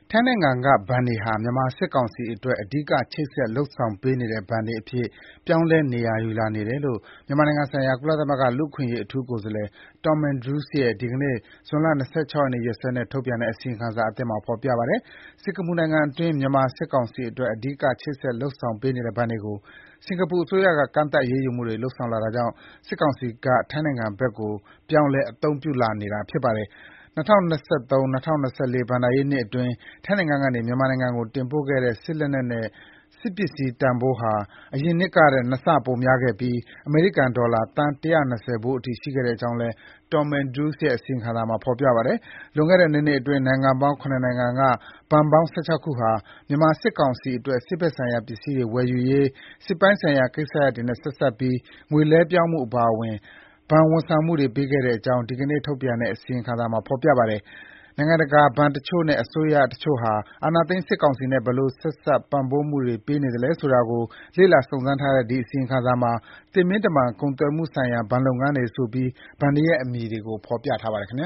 ထိုင်းနိုင်ငံက ဘဏ်တွေဟာ မြန်မာစစ်ကောင်စီအတွက် အဓိက ချိတ်ဆက် လုပ်ဆောင်ပေးနေတဲ့ ဘဏ်တွေအဖြစ် ပြောင်းလဲ နေရာယူလာနေတယ်လို့ မြန်မာနိုင်ငံဆိုင်ရာ ကုလသမဂ္ဂ လူ့အခွင့်အရေး အထူးကိုယ်စားလှယ် Tom Andrews ရဲ့ ဒီကနေ့ ဇွန်လ ၂၆ ရက်နေ့ ရက်စွဲနဲ့ ထုတ်ပြန်တဲ့ အစီရင်ခံစာသစ်မှာ ဖော်ပြပါတယ်။ စင်္ကာပူနိုင်ငံအတွင်း မြန်မာစစ်ကောင်စီအတွက် အဓိက ချိတ်ဆက် လုပ်ဆောင်ပေးနေတဲ့ ဘဏ်တွေကို စင်္ကာပူအစိုးရက ကန့်သတ် အရေးယူမှုတွေ လုပ်ဆောင်လာတာကြောင့် စစ်ကောင်စီက ထိုင်းနိုင်ငံဘက်ကို ပြောင်းလဲ အသုံးပြုလာနေတာ ဖြစ်ပါတယ်။ ၂၀၂၃-၂၀၂၄ ဘဏ္ဍာရေးနှစ်အတွင်း ထိုင်းနိုင်ငံကနေ မြန်မာနိုင်ငံကို တင်ပို့ခဲ့တဲ့ စစ်လက်နက်နဲ့ စစ်ပစ္စည်းတန်ဖိုးဟာ အရင်နှစ်ကထက် ၂ ဆ ပိုများခဲ့ပြီး အမေရိကန်ဒေါ်လာ သန်း ၁၂၀ ဖိုးအထိ ရှိခဲ့ကြောင်းလည်း Tom Andrews ရဲ့ အစီရင်ခံစာမှာ ဖော်ပြပါတယ်။ လွန်ခဲ့တဲ့ ၂ နှစ်အတွင်း နိုင်ငံပေါင်း ၇ နိုင်ငံက ဘဏ်ပေါင်း ၁၆ ခုဟာ မြန်မာစစ်ကောင်စီအတွက် စစ်ဘက်ဆိုင်ရာ ပစ္စည်းတွေ ဝယ်ယူရေး၊ စစ်ပိုင်းဆိုင်ရာ ကိစ္စရပ်တွေနဲ့ ဆက်စပ်ပြီး ငွေလွှဲပြောင်းမှု အပါအဝင် ဘဏ်ဝန်ဆောင်မှုတွေ ပေးခဲ့တဲ့အကြောင်း ဒီကနေ့ ထုတ်ပြန်တဲ့ အစီရင်ခံစာမှာ ဖော်ပြပါတယ်။ နိုင်ငံတကာ ဘဏ်တချို့နဲ့ အစိုးရတချို့ဟာ အာဏာသိမ်း စစ်ကောင်စီနဲ့ ဘယ်လို ဆက်စပ် ပံ့ပိုးမှုတွေ ပေးနေသလဲ ဆိုတာကို လေ့လာ စုံစမ်းထားတဲ့ ဒီအစီရင်ခံစာမှာ သေမင်းတမန် ကုန်သွယ်မှုဆိုင်ရာ ဘဏ်လုပ်ငန်းတွေဆိုပြီး ဘဏ်တွေရဲ့ အမည်တွေကို ဖော်ပြထားပါတယ် ခင်ဗျ